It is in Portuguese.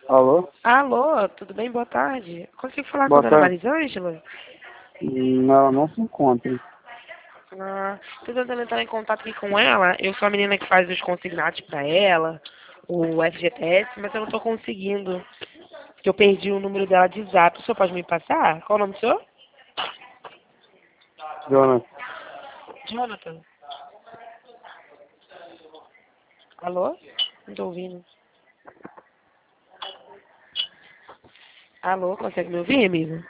Alô? Alô, tudo bem? Boa tarde. Consigo falar com a Boa dona tarde. Marisângela? Ela não se encontra. Estou tentando entrar em contato aqui com ela. Eu sou a menina que faz os consignados para ela, o FGTS, mas eu não estou conseguindo. Porque eu perdi o número dela de zap. O senhor pode me passar? Qual o nome do senhor? Jonas, Jonathan. Alô? Não estou ouvindo. Alô, consegue me ouvir, amigo?